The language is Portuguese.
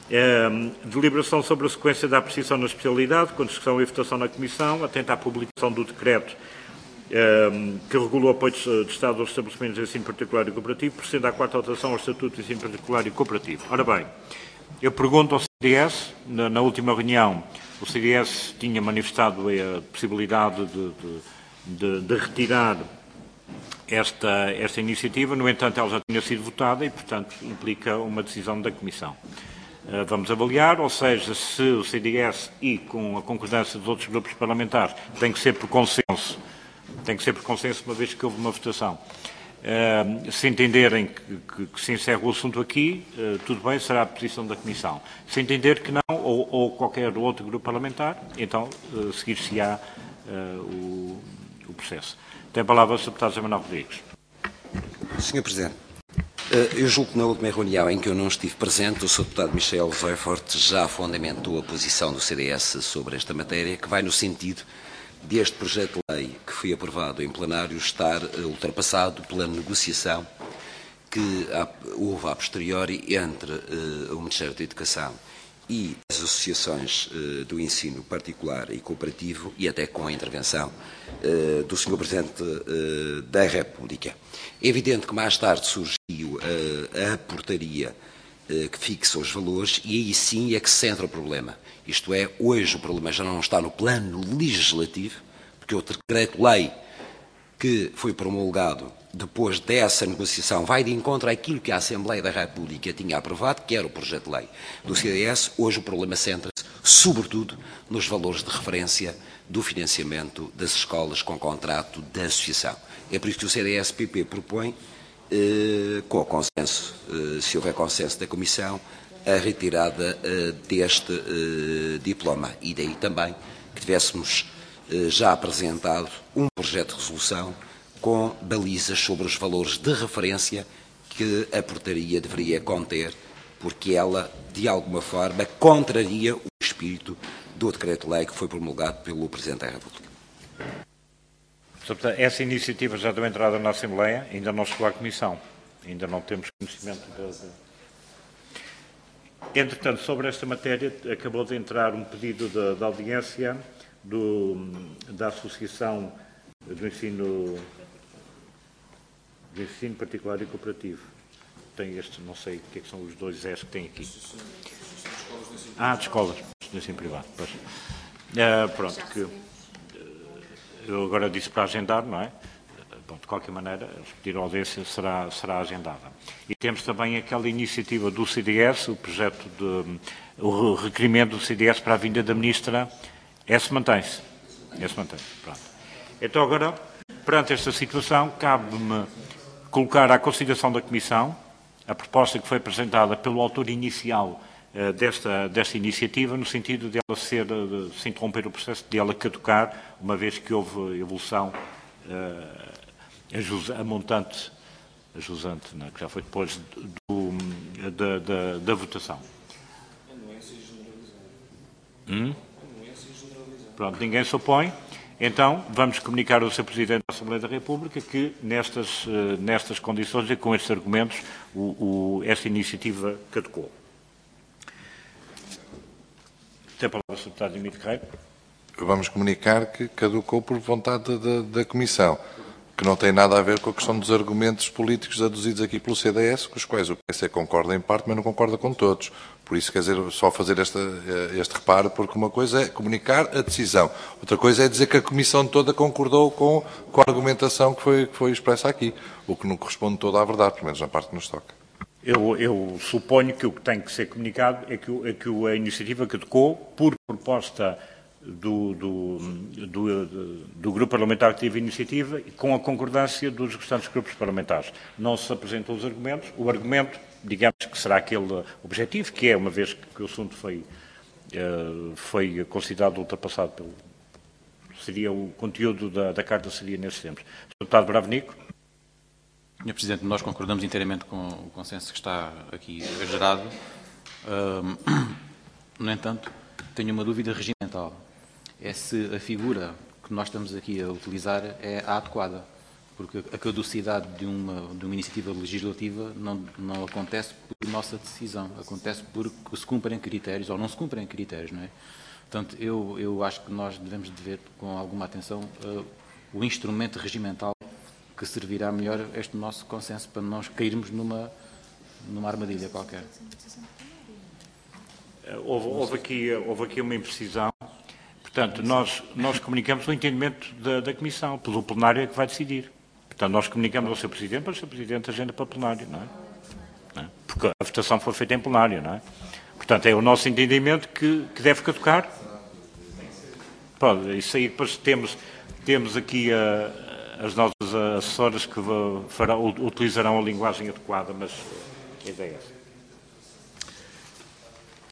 Deliberação sobre a sequência da apreciação na especialidade, com discussão e votação na Comissão, atenta à publicação do decreto que regula o apoio de Estado aos estabelecimentos de ensino particular e cooperativo, procedendo à quarta alteração ao Estatuto de Ensino Particular e Cooperativo. Ora bem, eu pergunto ao CDS, na última reunião, o CDS tinha manifestado a possibilidade de retirar esta iniciativa, no entanto, ela já tinha sido votada e, portanto, implica uma decisão da Comissão. Vamos avaliar, ou seja, se o CDS e com a concordância dos outros grupos parlamentares tem que ser por consenso, uma vez que houve uma votação. Se entenderem que se encerra o assunto aqui, tudo bem, será a posição da Comissão. Se entender que não, ou qualquer outro grupo parlamentar, então seguir-se-á o processo. Tem a palavra o Sr. Deputado José Manuel Rodrigues. Sr. Presidente, eu julgo que na última reunião em que eu não estive presente, o Sr. Deputado Michel Zoifort já fundamentou a posição do CDS sobre esta matéria, que vai no sentido deste projeto de lei que foi aprovado em plenário estar ultrapassado pela negociação que houve a posteriori entre o Ministério da Educação e as associações do ensino particular e cooperativo, e até com a intervenção do Sr. Presidente da República. É evidente que mais tarde surgiu a portaria que fixa os valores, e aí sim é que se centra o problema. Isto é, hoje o problema já não está no plano legislativo, porque o decreto-lei que foi promulgado depois dessa negociação vai de encontro àquilo que a Assembleia da República tinha aprovado, que era o projeto de lei do CDS. Hoje o problema centra-se, sobretudo, nos valores de referência do financiamento das escolas com contrato da associação. É por isso que o CDS-PP propõe, com o consenso, se houver consenso da Comissão, a retirada deste diploma. E daí também que tivéssemos já apresentado um projeto de resolução com balizas sobre os valores de referência que a portaria deveria conter, porque ela, de alguma forma, contraria o espírito do decreto-lei que foi promulgado pelo Presidente da República. Portanto, essa iniciativa já deu entrada na Assembleia, ainda não chegou à Comissão, ainda não temos conhecimento Entretanto, sobre esta matéria, acabou de entrar um pedido de audiência da Associação do Ensino Particular e Cooperativo. Tem este, não sei o que, é que são os dois S que tem aqui. De escolas de ensino privado. Pois. Pronto, que eu agora disse para agendar, não é? Bom, de qualquer maneira, eles pediram audiência, será agendada. E temos também aquela iniciativa do CDS, o requerimento do CDS para a vinda da Ministra. Esse mantém-se. Pronto. Então agora, perante esta situação, cabe-me colocar à consideração da Comissão a proposta que foi apresentada pelo autor inicial desta iniciativa, no sentido de ela se interromper o processo, de ela caducar, uma vez que houve evolução a jusante, né, que já foi depois da votação. Pronto, ninguém se opõe. Então, vamos comunicar ao Sr. Presidente da Assembleia da República que, nestas condições e com estes argumentos, esta iniciativa caducou. Tem a palavra o Sr. Deputado Dimito Guerreiro. Vamos comunicar que caducou por vontade da Comissão, que não tem nada a ver com a questão dos argumentos políticos aduzidos aqui pelo CDS, com os quais o PC concorda em parte, mas não concorda com todos. Por isso, quer dizer, só fazer este reparo, porque uma coisa é comunicar a decisão, outra coisa é dizer que a Comissão toda concordou com a argumentação que foi expressa aqui, o que não corresponde toda à verdade, pelo menos na parte que nos toca. Eu suponho que o que tem que ser comunicado é que a iniciativa caducou por proposta do grupo parlamentar que teve a iniciativa e com a concordância dos restantes grupos parlamentares. Não se apresentam os argumentos. O argumento, digamos que será aquele objetivo, que é, uma vez que o assunto foi considerado ultrapassado seria o conteúdo da Carta, seria nesses tempos. Sr. Deputado Bravenico. Sr. Presidente, nós concordamos inteiramente com o consenso que está aqui gerado. No entanto, tenho uma dúvida regimental. É se a figura que nós estamos aqui a utilizar é a adequada, porque a caducidade de uma iniciativa legislativa não acontece por nossa decisão, acontece porque se cumprem critérios ou não se cumprem critérios, não é? Portanto, eu acho que nós devemos de ver com alguma atenção o instrumento regimental que servirá melhor este nosso consenso para não cairmos numa armadilha qualquer. Houve aqui uma imprecisão. Portanto, nós comunicamos o entendimento da Comissão, pelo plenário é que vai decidir. Portanto, nós comunicamos ao Sr. Presidente, para o Sr. Presidente agenda para plenário, não é? Porque a votação foi feita em plenário, não é? Portanto, é o nosso entendimento que deve caducar. Pronto, isso aí depois temos aqui as nossas assessoras que utilizarão a linguagem adequada, mas a ideia é essa.